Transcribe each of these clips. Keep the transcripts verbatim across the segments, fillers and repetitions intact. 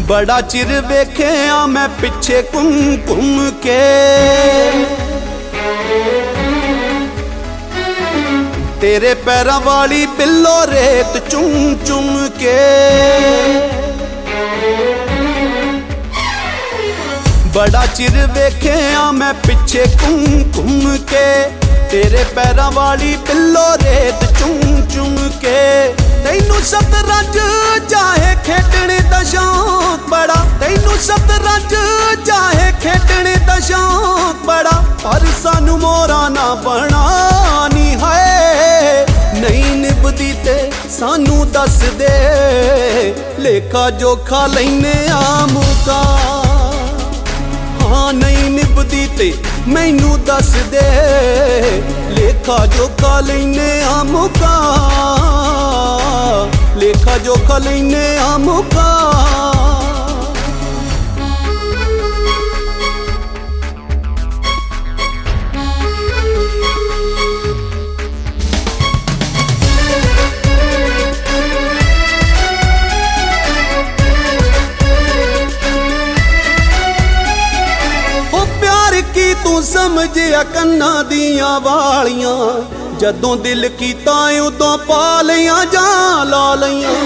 बड़ा चिर वेखिया मैं पिछे घूम घूम के, तेरे पैरां वाली बिल्लो रेत चुम चुम के। बड़ा चिर वेखिया मैं पिछे घूम घूम के, तेरे पैरां वाली बिल्लो रेत चुम चुम के। तैनू शतरंज चाहे खेडने दा शौक बड़ा, तैनू शतरंज चाहे खेडने दा शौक बड़ा, पर सानू मोरा ना बनानी है। नहीं निभदी ते सानू दस दे, लेखा जोखा लैने आ मुका। हाँ नहीं निभदी ते मैनू दस दे, लेखा जोखा लैने आ मुका, लेखा जोखा लैने आ मुका। तू समझिया कन्ना दियां वालियां, जदों दिल कीता उदों पा लियां जां ला लियां।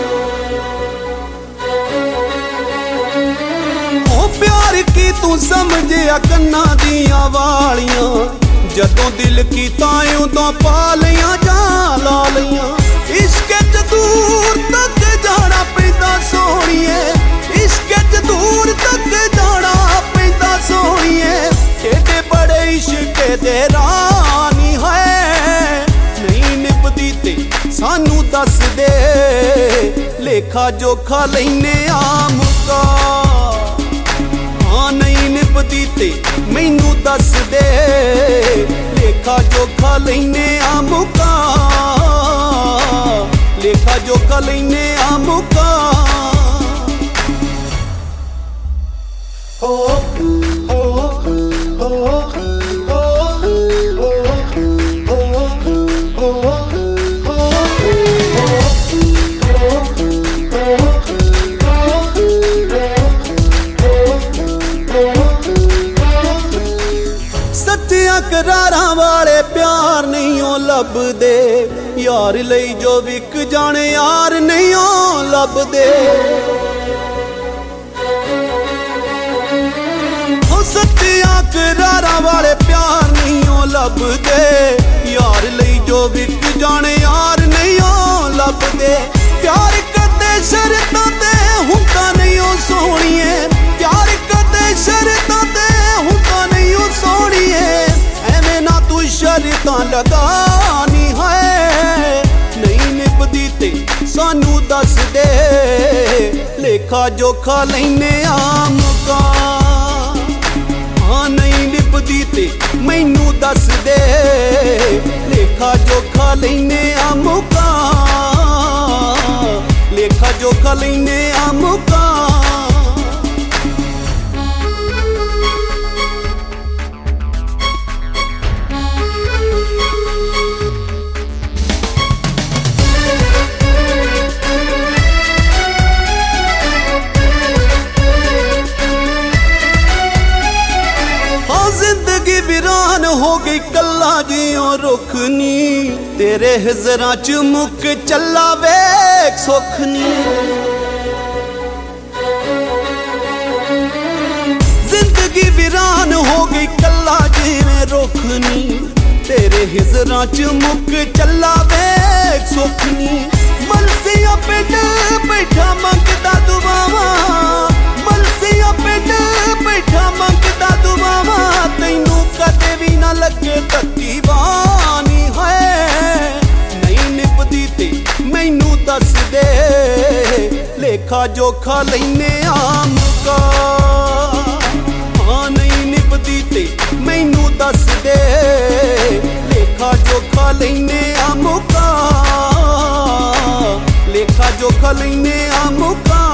ओ प्यार की तू समझिया कन्ना दियां वालियां, जदों दिल कीता उदों पा लियां जां ला लियां। इश्क च दूर तक जाना पैंदा सोहणीए, इश्क च दूर तक जाना पैंदा सोहणीए। केडे बड़े इश्क दे रानी है, नहीं निभदी ते सानू दस दे, लेखा जोखा लैने आ मुका। हाँ नहीं निभदी ते मैनू दस दे, लेखा जोखा लैने आ मुका, लेखा जोखा लैने आ मुका। हो करारां वाले प्यार नहीं ओ लभदे, यार लई जो विक जाने यार नहीं ओ लभदे। ओ सच्चियां करारां वाले प्यार नहीं ओ लभदे, यार लई जो विक जाने यार नहीं ओ लभदे। प्यार कदे शर्तां ते हुंदा नहीं ओ सोहणीए, प्यार कदे शर्तां ते हुंदा नहीं ओ सोहणीए। ना तू शर्तां लगानी है, नहीं निभदी ते सानू दस दे, लेखा जोखा लैने आ मुका। हाँ नहीं निभदी ते मैनू दस दे, लेखा जोखा लैने आ मुका, लेखा जोखा लैने आ मुका। वीरान हो गई कल्ला जियो रुखनी, तेरे हिजरां च मुक चला वेख सुखनी। जिंदगी वीरान हो गई कल्ला जिवें रुखनी, तेरे हिजरां च मुक चला वेख सुखनी। मलसिया पिंड बैठा मंगदा दुआवां, मलसिया पिंड बैठा मंगदा दुआवां। तैनू कदे भी ना लगे तक्की बानी है, नहीं निभदी ते मैनू दस दे, लेखा जोखा लैने आ मुका। हाँ नहीं निभदी ते मैनू दस दे, लेखा जोखा लैने आ मुका, लेखा जोखा लैने आ मुका।